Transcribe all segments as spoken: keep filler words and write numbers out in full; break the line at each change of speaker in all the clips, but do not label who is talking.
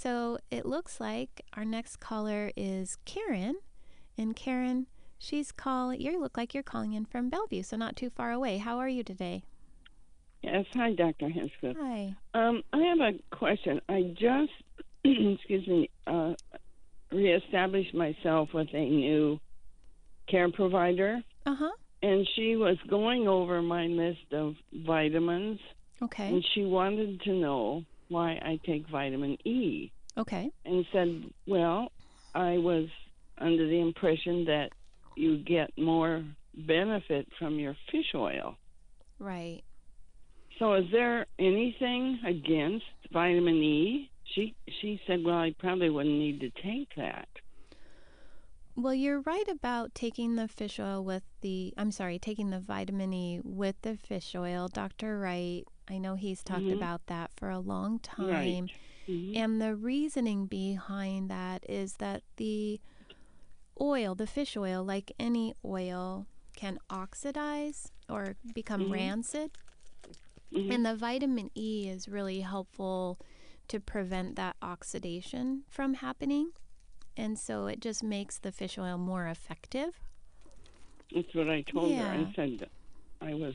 So it looks like our next caller is Karen. And Karen, she's call. You look like you're calling in from Bellevue, so not too far away. How are you today?
Yes, hi, Doctor Hinscliff.
Hi.
Um, I have a question. I just, excuse me, uh, reestablished myself with a new care provider,
Uh-huh.
and she was going over my list of vitamins,
Okay.
and she wanted to know why I take vitamin E,
Okay.
and said, well, I was under the impression that you get more benefit from your fish oil.
Right.
So is there anything against vitamin E? She she said, well, I probably wouldn't need to take that.
Well, you're right about taking the fish oil with the, I'm sorry, taking the vitamin E with the fish oil. Doctor Wright, I know he's talked
Mhm.
about that for a long time.
Right. Mhm.
And the reasoning behind that is that the oil, the fish oil, like any oil, can oxidize or become
Mhm.
rancid.
Mhm.
And the vitamin E is really helpful to prevent that oxidation from happening. And so it just makes the fish oil more effective.
That's what I told her.
Yeah,
I said that I was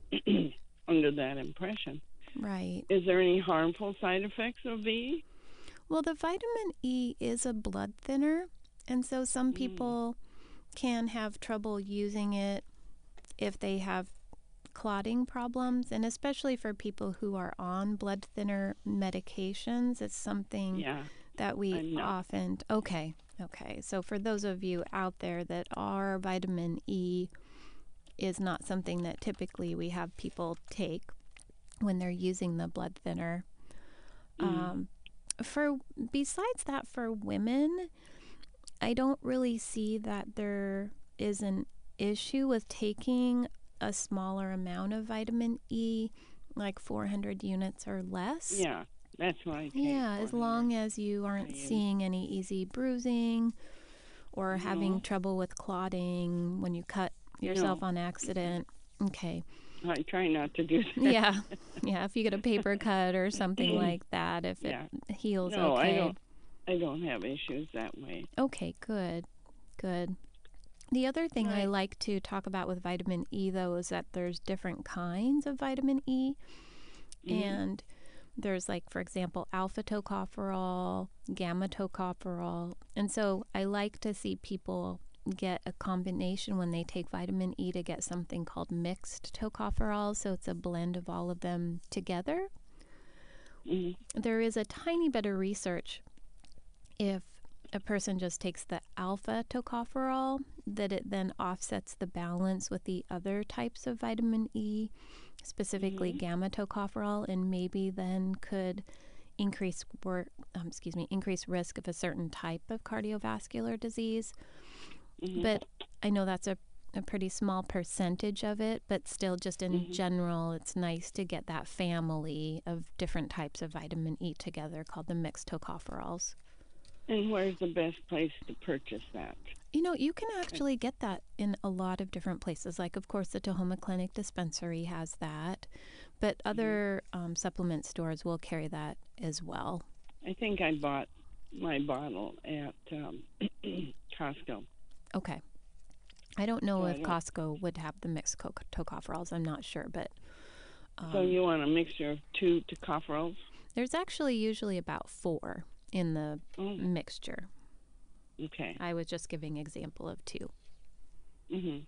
under that impression.
right.
Is there any harmful side effects of E?
Well, the vitamin E is a blood thinner. And so some
Mm.
people can have trouble using it if they have clotting problems, and especially for people who are on blood thinner medications, it's something
Yeah,
that we
I'm not.
often, okay, okay. So for those of you out there that are, vitamin E is not something that typically we have people take when they're using the blood thinner.
Mm.
Um, for besides that, for women, I don't really see that there is an issue with taking a smaller amount of vitamin E, like four hundred units or less.
Yeah, that's what I take.
Yeah, as long as you
I
aren't
use.
seeing any easy bruising or
No.
having trouble with clotting when you cut yourself
No.
on accident. Okay.
I try not to do that.
Yeah. Yeah, if you get a paper cut or something like that, if
Yeah.
it heals
No, I
okay.
don't. I don't have issues that way.
Okay, good. Good. The other thing I
Right.
like to talk about with vitamin E, though, is that there's different kinds of vitamin E.
Mhm.
And there's, like, for example, alpha tocopherol, gamma tocopherol. And so I like to see people get a combination when they take vitamin E to get something called mixed tocopherol. So it's a blend of all of them together.
Mhm.
There is a tiny bit of research if a person just takes the alpha tocopherol, that it then offsets the balance with the other types of vitamin E, specifically
Mhm.
gamma tocopherol, and maybe then could increase wor- um, excuse me, increase risk of a certain type of cardiovascular disease.
Mhm.
But I know that's a, a pretty small percentage of it, but still, just in
Mhm.
general, it's nice to get that family of different types of vitamin E together called the mixed tocopherols.
And where's the best place to purchase that?
You know, you can actually get that in a lot of different places. Like, of course, the Tahoma Clinic dispensary has that, but other um, supplement stores will carry that as well.
I think I bought my bottle at um, Costco.
Okay. I don't know
So I
if
don't.
Costco would have the mixed co- tocopherols. I'm not sure, but um,
So you want a mixture of two tocopherols?
there's actually usually about four in the
Oh,
mixture.
okay.
I was just giving example of two.
Mhm.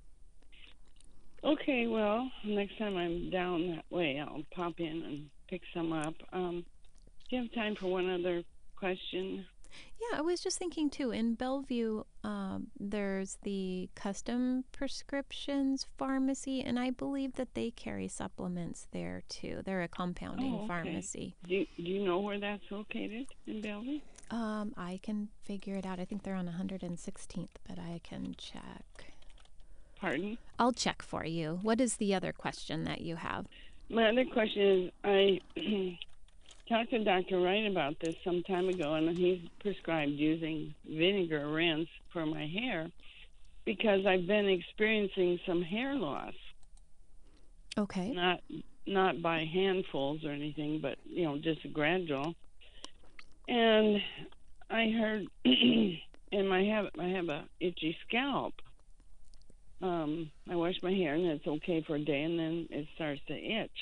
Okay. Well, next time I'm down that way, I'll pop in and pick some up. Um, do you have time for one other question?
Yeah, I was just thinking too, in Bellevue, um, there's the Custom Prescriptions Pharmacy, and I believe that they carry supplements there too. They're a compounding
Oh, okay.
pharmacy.
Do you, do you know where that's located in Bellevue?
Um, I can figure it out. I think they're on one hundred sixteenth, but I can check.
Pardon?
I'll check for you. What is the other question that you have?
My other question is, I talked to Doctor Wright about this some time ago, and he's prescribed using vinegar rinse for my hair because I've been experiencing some hair loss.
Okay.
Not not by handfuls or anything, but you know, just gradual. And I heard, and I have I have a itchy scalp. Um, I wash my hair and it's okay for a day, and then it starts to itch.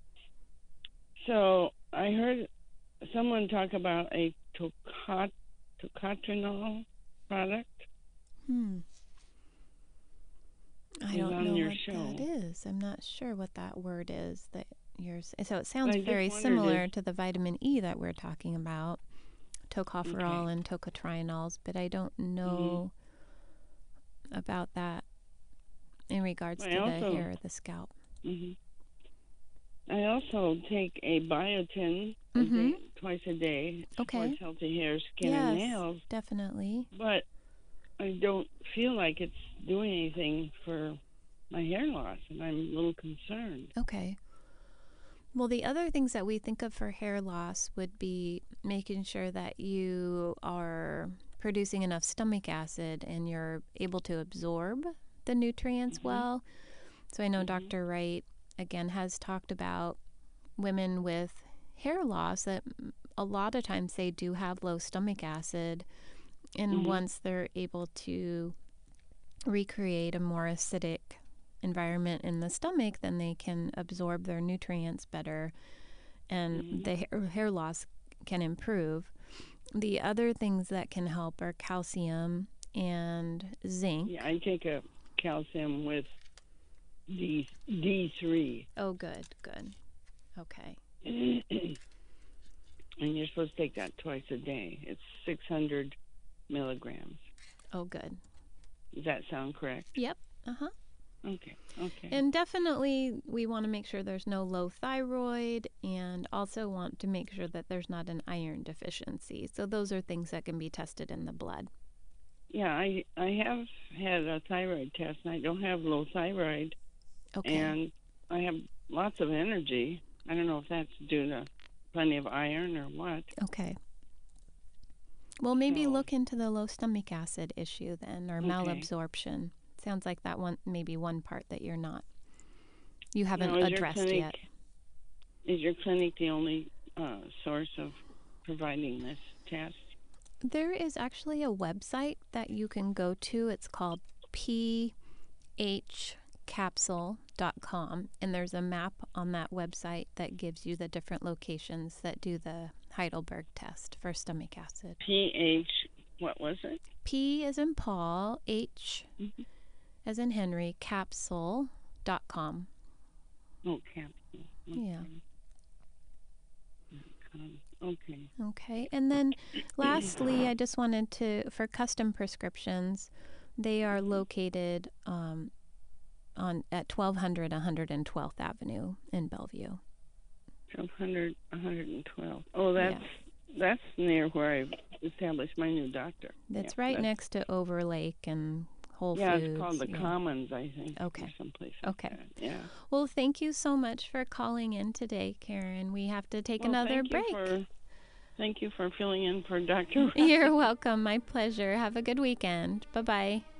So I heard someone talk about a tocot, tocotrienol product.
Hmm. I
It was
don't
on
know
your
what
show.
that is. I'm not sure what that word is that you're. s- So it sounds
I just
very
wondered
similar
if
to the vitamin E that we're talking about, tocopherol
okay.
and tocotrienols, but I don't
hmm
know about that in regards
I
to the
also
hair or the scalp.
hmm I also take a biotin a
Mm-hmm.
day, twice a day. Supports
Okay.
healthy hair, skin, and
Yes,
nails.
definitely.
But I don't feel like it's doing anything for my hair loss, and I'm a little concerned.
Okay. Well, the other things that we think of for hair loss would be making sure that you are producing enough stomach acid and you're able to absorb the nutrients
hmm
well. So I know
hmm
doctor Wright, again, has talked about women with hair loss that a lot of times they do have low stomach acid. And
hmm
once they're able to recreate a more acidic environment in the stomach, then they can absorb their nutrients better and
hmm
the hair, hair loss can improve. The other things that can help are calcium and zinc.
Yeah, I take a calcium with D D three,
Oh, good, good. Okay.
and you're supposed to take that twice a day. It's six hundred milligrams.
Oh, good.
Does that sound correct?
Yep. Uh huh.
Okay. Okay.
And definitely, we want to make sure there's no low thyroid and also want to make sure that there's not an iron deficiency. So, those are things that can be tested in the blood.
Yeah, I I have had a thyroid test, and I don't have low thyroid,
Okay.
and I have lots of energy. I don't know if that's due to plenty of iron or what.
Okay. Well, maybe
So
look into the low stomach acid issue then, or
okay.
malabsorption. Sounds like that one, maybe one part that you're not, you
Now,
haven't
is your
addressed
clinic
yet.
is your clinic the only uh, source of providing this test?
There is actually a website that you can go to. It's called p h capsule dot com, and there's a map on that website that gives you the different locations that do the Heidelberg test for stomach acid.
pH, what was it?
P as in Paul, H
hmm
as in Henry, capsule dot com.
Oh, capsule.
Yeah.
Okay. Um, okay.
Okay. And then lastly, I just wanted to, for custom prescriptions, they are located um, on at twelve hundred one hundred twelfth Avenue in Bellevue.
twelve hundred, one hundred twelve. Oh, that's
Yeah.
that's near where I established my new doctor. Yeah,
It's right
that's
next to Overlake and Whole
yeah. It's called
Foods.
the
Yeah.
Commons, I think, or
Okay.
someplace like
Okay.
that. Yeah.
Well, thank you so much for calling in today, Karen. We have to take
Well,
another
thank you
break.
for thank you for filling in for doctor
You're welcome. My pleasure. Have a good weekend. Bye bye.